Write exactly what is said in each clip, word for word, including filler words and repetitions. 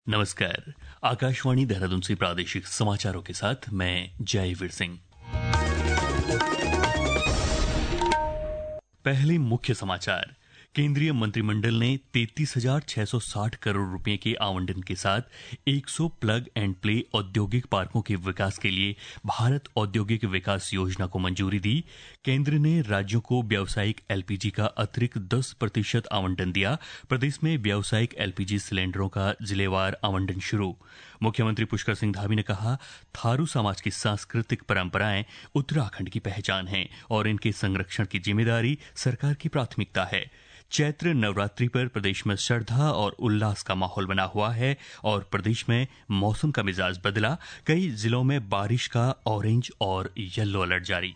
नमस्कार। आकाशवाणी देहरादून से प्रादेशिक समाचारों के साथ मैं जयवीर सिंह। पहले मुख्य समाचार। केंद्रीय मंत्रिमंडल ने तैंतीस हजार छह सौ साठ करोड़ रुपए के आवंटन के साथ सौ प्लग एंड प्ले औद्योगिक पार्कों के विकास के लिए भारत औद्योगिक विकास योजना को मंजूरी दी। केंद्र ने राज्यों को व्यावसायिक एलपीजी का अतिरिक्त दस प्रतिशत आवंटन दिया। प्रदेश में व्यावसायिक एलपीजी सिलेंडरों का जिलेवार आवंटन शुरू। मुख्यमंत्री पुष्कर सिंह धामी ने कहा, थारू समाज की सांस्कृतिक परंपराएं उत्तराखंड की पहचान हैं और इनके संरक्षण की जिम्मेदारी सरकार की प्राथमिकता है। चैत्र नवरात्रि पर प्रदेश में श्रद्धा और उल्लास का माहौल बना हुआ है और प्रदेश में मौसम का मिजाज बदला। कई जिलों में बारिश का ऑरेंज और येलो अलर्ट जारी।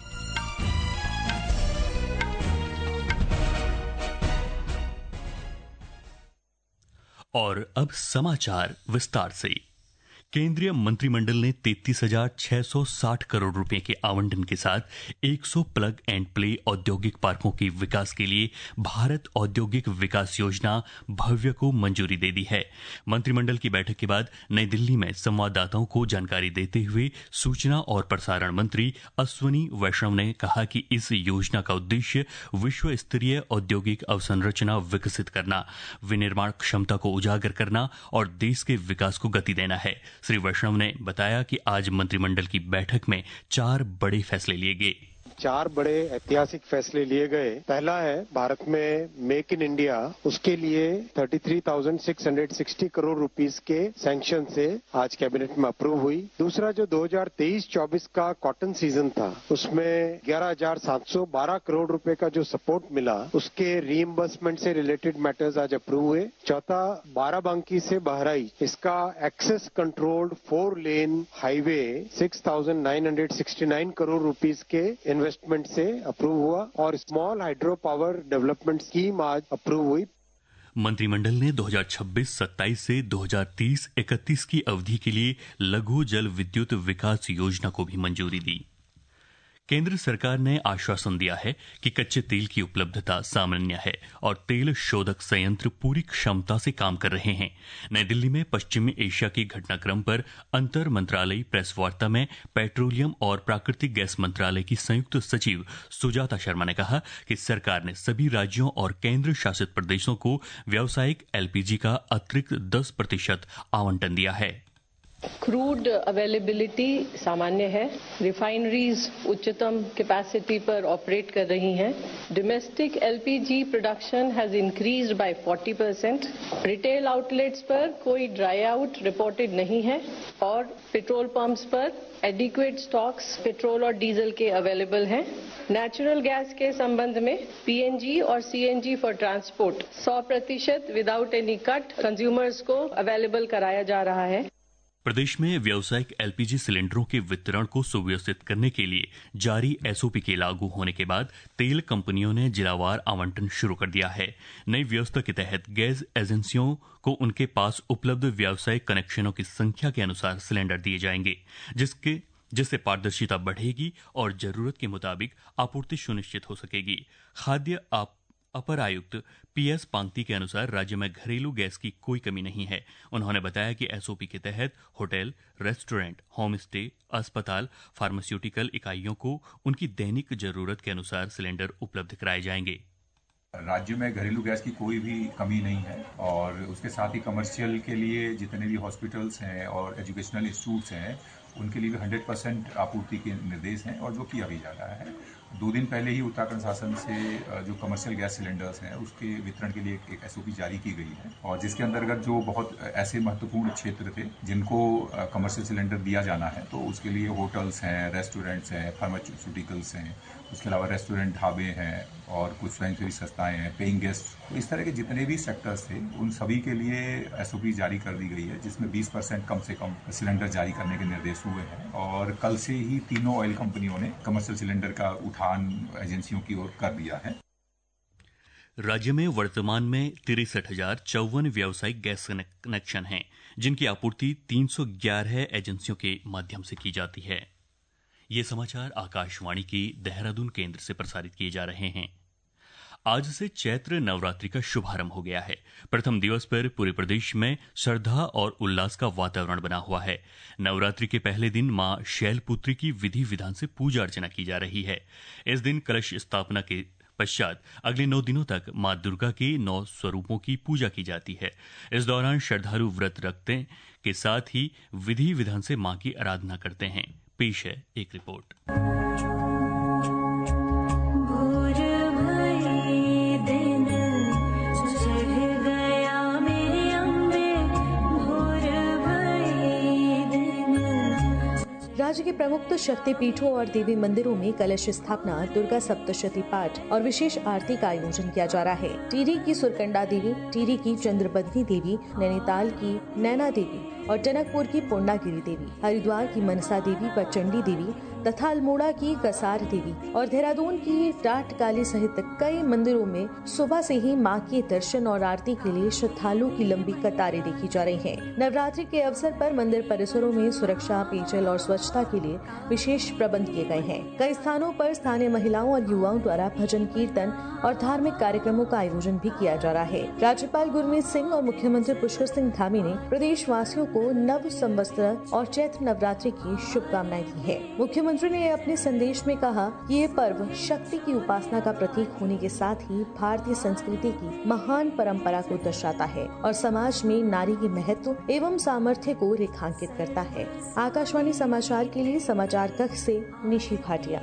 और अब समाचार विस्तार से। केंद्रीय मंत्रिमंडल ने तैंतीस हजार छह सौ साठ करोड़ रुपए के आवंटन के साथ सौ प्लग एंड प्ले औद्योगिक पार्कों के विकास के लिए भारत औद्योगिक विकास योजना भव्य को मंजूरी दे दी है। मंत्रिमंडल की बैठक के बाद नई दिल्ली में संवाददाताओं को जानकारी देते हुए सूचना और प्रसारण मंत्री अश्विनी वैष्णव ने कहा कि इस योजना का उद्देश्य विश्व स्तरीय औद्योगिक अवसंरचना विकसित करना, विनिर्माण क्षमता को उजागर करना और देश के विकास को गति देना है। श्री वैष्णव ने बताया कि आज मंत्रिमंडल की बैठक में चार बड़े फैसले लिए गए। चार बड़े ऐतिहासिक फैसले लिए गए। पहला है भारत में मेक इन इंडिया, उसके लिए तैंतीस हजार छह सौ साठ करोड़ रुपीस के सैंक्शन से आज कैबिनेट में अप्रूव हुई। दूसरा, जो दो हज़ार तेईस चौबीस का कॉटन सीजन था, उसमें ग्यारह हजार सात सौ बारह करोड़ रुपए का जो सपोर्ट मिला, उसके रीइंबर्समेंट से रिलेटेड मैटर्स आज अप्रूव हुए। चौथा, बाराबंकी से बहराइच, इसका access controlled four lane highway six thousand nine hundred sixty nine crore rupees के इन्वेस्टमेंट से अप्रूव हुआ और small hydro power development scheme आज अप्रूव हुई। मंत्रिमंडल ने दो हज़ार छब्बीस सत्ताईस से दो हज़ार तीस इकतीस की अवधि के लिए लघु जल विद्युत विकास योजना को भी मंजूरी दी। केंद्र सरकार ने आश्वासन दिया है कि कच्चे तेल की उपलब्धता सामान्य है और तेल शोधक संयंत्र पूरी क्षमता से काम कर रहे हैं। नई दिल्ली में पश्चिमी एशिया के घटनाक्रम पर अंतर मंत्रालयी प्रेस वार्ता में पेट्रोलियम और प्राकृतिक गैस मंत्रालय की संयुक्त सचिव सुजाता शर्मा ने कहा कि सरकार ने सभी राज्यों और केंद्र शासित प्रदेशों को व्यावसायिक एलपीजी का अतिरिक्त दस प्रतिशत आवंटन दिया है। क्रूड अवेलेबिलिटी सामान्य है। रिफाइनरीज उच्चतम कैपेसिटी पर ऑपरेट कर रही हैं। Domestic LPG production has increased by चालीस परसेंट। रिटेल आउटलेट्स पर कोई ड्राई आउट रिपोर्टेड नहीं है और पेट्रोल पंप्स पर एडिक्वेट स्टॉक्स पेट्रोल और डीजल के अवेलेबल हैं। नेचुरल गैस के संबंध में पीएनजी और सीएनजी फॉर ट्रांसपोर्ट सौ प्रतिशत विदाउट एनी कट कंज्यूमर्स को अवेलेबल कराया जा रहा है। प्रदेश में व्यावसायिक एलपीजी सिलेंडरों के वितरण को सुव्यवस्थित करने के लिए जारी एसओपी के लागू होने के बाद तेल कंपनियों ने जिलावार आवंटन शुरू कर दिया है। नई व्यवस्था के तहत गैस एजेंसियों को उनके पास उपलब्ध व्यावसायिक कनेक्शनों की संख्या के अनुसार सिलेंडर दिए जाएंगे, जिसके जिससे पारदर्शिता बढ़ेगी और जरूरत के मुताबिक आपूर्ति सुनिश्चित हो सकेगी। खाद्य आप अपर आयुक्त पीएस पांगती के अनुसार राज्य में घरेलू गैस की कोई कमी नहीं है। उन्होंने बताया कि एसओपी के तहत होटल, रेस्टोरेंट, होम स्टे, अस्पताल, फार्मास्यूटिकल इकाइयों को उनकी दैनिक जरूरत के अनुसार सिलेंडर उपलब्ध कराए जाएंगे। राज्य में घरेलू गैस की कोई भी कमी नहीं है और उसके साथ ही कमर्शियल के लिए जितने भी हॉस्पिटल्स हैं और एजुकेशनल इंस्टीट्यूट्स हैं, उनके लिए भी हंड्रेड परसेंट आपूर्ति के निर्देश हैं और जो किया भी जा रहा है। दो दिन पहले ही उत्तराखंड शासन से जो कमर्शियल गैस सिलेंडर्स हैं उसके वितरण के लिए एक एसओपी जारी की गई है और जिसके अंतर्गत जो बहुत ऐसे महत्वपूर्ण क्षेत्र थे जिनको कमर्शियल सिलेंडर दिया जाना है, तो उसके लिए होटल्स हैं, रेस्टोरेंट्स हैं, फार्मास्यूटिकल्स हैं, उसके अलावा रेस्टोरेंट, ढाबे हैं और कुछ स्वयंसेवी संस्थाएं हैं, पेइंग गेस्ट, तो इस तरह के जितने भी सेक्टर्स थे उन सभी के लिए एसओपी जारी कर दी गई है, जिसमें बीस परसेंट कम से कम सिलेंडर जारी करने के निर्देश हुए हैं और कल से ही तीनों ऑयल कंपनियों ने कमर्शियल सिलेंडर का उठान एजेंसियों की ओर कर दिया है। राज्य में वर्तमान में तिरसठ हजार चौवन व्यावसायिक गैस कनेक्शन हैं, जिनकी आपूर्ति तीन सौ ग्यारह एजेंसियों के माध्यम से की जाती है। ये समाचार आकाशवाणी की देहरादून केंद्र से प्रसारित किए जा रहे हैं। आज से चैत्र नवरात्रि का शुभारंभ हो गया है। प्रथम दिवस पर पूरे प्रदेश में श्रद्धा और उल्लास का वातावरण बना हुआ है। नवरात्रि के पहले दिन मां शैलपुत्री की विधि विधान से पूजा अर्चना की जा रही है। इस दिन कलश स्थापना के पश्चात अगले नौ दिनों तक मां दुर्गा के नौ स्वरूपों की पूजा की जाती है। इस दौरान श्रद्धालु व्रत रखते के साथ ही विधि विधान से मां की आराधना करते हैं। पेश है एक रिपोर्ट। राज्य के प्रमुख शक्तिपीठों और देवी मंदिरों में कलश स्थापना, दुर्गा सप्तशती पाठ और विशेष आरती का आयोजन किया जा रहा है। टिहरी की सुरकंडा देवी, टिहरी की चंद्रबदनी देवी, नैनीताल की नैना देवी और टनकपुर की पूर्णागिरी देवी, हरिद्वार की मनसा देवी व चंडी देवी तथा अल्मोड़ा की कसार देवी और देहरादून की टाट काली सहित कई मंदिरों में सुबह से ही मां के दर्शन और आरती के लिए श्रद्धालुओं की लंबी कतारें देखी जा रही हैं। नवरात्रि के अवसर पर मंदिर परिसरों में सुरक्षा, पेयजल और स्वच्छता के लिए विशेष प्रबंध किए गए हैं। कई स्थानों पर स्थानीय महिलाओं और युवाओं द्वारा भजन कीर्तन और धार्मिक कार्यक्रमों का आयोजन भी किया जा रहा है। राज्यपाल गुरमीत सिंह और मुख्यमंत्री पुष्कर सिंह धामी ने प्रदेश वासियों को नव संवत्सर और चैत्र नवरात्रि की शुभकामनाएं दी है। मुख्यमंत्री ने अपने संदेश में कहा कि ये पर्व शक्ति की उपासना का प्रतीक होने के साथ ही भारतीय संस्कृति की महान परंपरा को दर्शाता है और समाज में नारी के महत्व एवं सामर्थ्य को रेखांकित करता है। आकाशवाणी समाचार के लिए समाचार कक्ष से निशी भाटिया।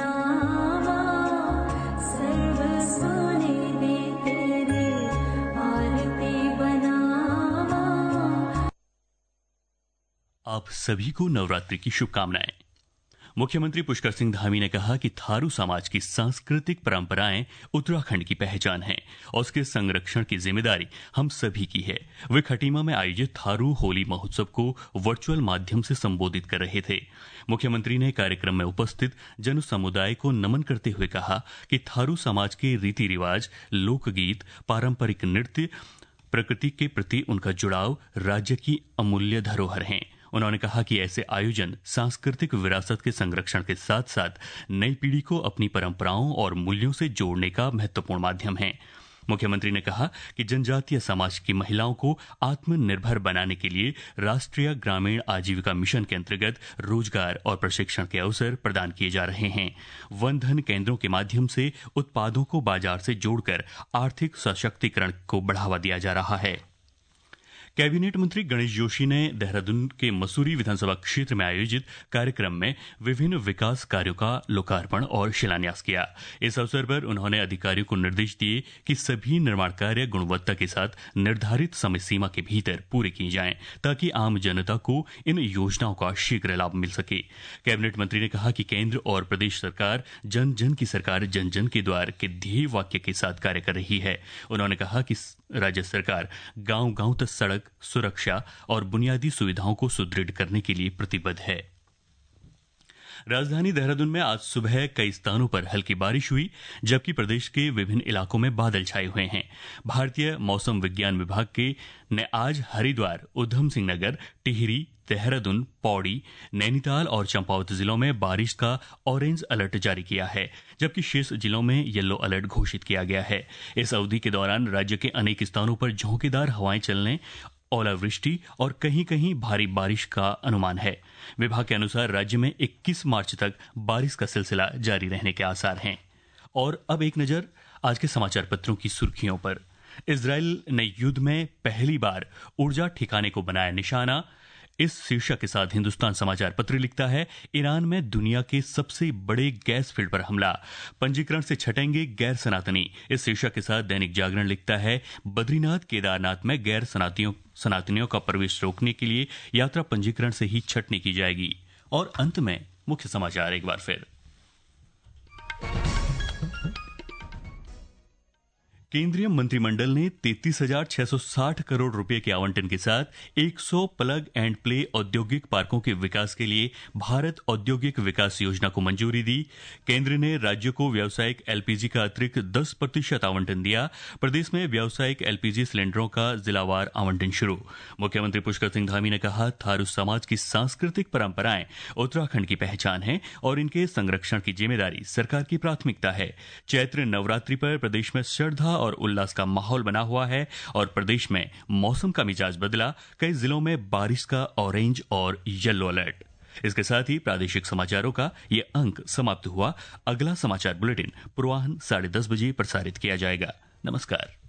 आप सभी को नवरात्रि की शुभकामनाएं। मुख्यमंत्री पुष्कर सिंह धामी ने कहा कि थारू समाज की सांस्कृतिक परंपराएं उत्तराखंड की पहचान हैं और उसके संरक्षण की जिम्मेदारी हम सभी की है। वे खटीमा में आयोजित थारू होली महोत्सव को वर्चुअल माध्यम से संबोधित कर रहे थे। मुख्यमंत्री ने कार्यक्रम में उपस्थित जन समुदाय को नमन करते हुए कहा कि थारू समाज के रीति रिवाज, लोकगीत, पारंपरिक नृत्य, प्रकृति के प्रति उनका जुड़ाव राज्य की अमूल्य धरोहर हैं। उन्होंने कहा कि ऐसे आयोजन सांस्कृतिक विरासत के संरक्षण के साथ साथ नई पीढ़ी को अपनी परंपराओं और मूल्यों से जोड़ने का महत्वपूर्ण माध्यम है। मुख्यमंत्री ने कहा कि जनजातीय समाज की महिलाओं को आत्मनिर्भर बनाने के लिए राष्ट्रीय ग्रामीण आजीविका मिशन के अंतर्गत रोजगार और प्रशिक्षण के अवसर प्रदान किए जा रहे हैं। वन धन केंद्रों के माध्यम से उत्पादों को बाजार से जोड़कर आर्थिक सशक्तिकरण को बढ़ावा दिया जा रहा है। कैबिनेट मंत्री गणेश जोशी ने देहरादून के मसूरी विधानसभा क्षेत्र में आयोजित कार्यक्रम में विभिन्न विकास कार्यों का लोकार्पण और शिलान्यास किया। इस अवसर पर उन्होंने अधिकारियों को निर्देश दिए कि सभी निर्माण कार्य गुणवत्ता के साथ निर्धारित समय सीमा के भीतर पूरे किए जाएं, ताकि आम जनता को इन योजनाओं का शीघ्र लाभ मिल सके। कैबिनेट मंत्री ने कहा कि केंद्र और प्रदेश सरकार जन जन की सरकार जन जन के द्वार के ध्येय वाक्य के साथ कार्य कर रही है। उन्होंने कहा कि राज्य सरकार गांव गांव तक सड़क, सुरक्षा और बुनियादी सुविधाओं को सुदृढ़ करने के लिए प्रतिबद्ध है। राजधानी देहरादून में आज सुबह कई स्थानों पर हल्की बारिश हुई, जबकि प्रदेश के विभिन्न इलाकों में बादल छाए हुए हैं। भारतीय मौसम विज्ञान विभाग के ने आज हरिद्वार, उधम सिंह नगर, टिहरी, देहरादून, पौड़ी, नैनीताल और चंपावत जिलों में बारिश का ऑरेंज अलर्ट जारी किया है, जबकि शेष जिलों में येलो अलर्ट घोषित किया गया है। इस अवधि के दौरान राज्य के अनेक स्थानों पर झोंकेदार हवाएं चलने, ओलावृष्टि और कहीं कहीं भारी बारिश का अनुमान है। विभाग के अनुसार राज्य में इक्कीस मार्च तक बारिश का सिलसिला जारी रहने के आसार हैं। और अब एक नजर आज के समाचार पत्रों की सुर्खियों पर। इजराइल ने युद्ध में पहली बार ऊर्जा ठिकाने को बनाया निशाना। इस शीर्षक के साथ हिंदुस्तान समाचार पत्र लिखता है, ईरान में दुनिया के सबसे बड़े गैस फील्ड पर हमला, पंजीकरण से छटेंगे गैर सनातनी। इस शीर्षक के साथ दैनिक जागरण लिखता है, बद्रीनाथ, केदारनाथ में गैर सनातियों सनातनियों का प्रवेश रोकने के लिए यात्रा पंजीकरण से ही छटनी की जाएगी। और अंत में मुख्य समाचार एक बार फिर। केंद्रीय मंत्रिमंडल ने तैंतीस हजार छह सौ साठ करोड़ रुपए के आवंटन के साथ सौ प्लग एंड प्ले औद्योगिक पार्कों के विकास के लिए भारत औद्योगिक विकास योजना को मंजूरी दी। केंद्र ने राज्यों को व्यावसायिक एलपीजी का अतिरिक्त दस प्रतिशत आवंटन दिया। प्रदेश में व्यावसायिक एलपीजी सिलेंडरों का जिलावार आवंटन शुरू। मुख्यमंत्री पुष्कर सिंह धामी ने कहा, थारू समाज की सांस्कृतिक परंपराएं उत्तराखंड की पहचान है और इनके संरक्षण की जिम्मेदारी सरकार की प्राथमिकता है। चैत्र नवरात्रि पर प्रदेश में श्रद्धा और उल्लास का माहौल बना हुआ है और प्रदेश में मौसम का मिजाज बदला। कई जिलों में बारिश का ऑरेंज और येलो अलर्ट। इसके साथ ही प्रादेशिक समाचारों का ये अंक समाप्त हुआ। अगला समाचार बुलेटिन पूर्वाह्न साढ़े दस बजे प्रसारित किया जाएगा। नमस्कार।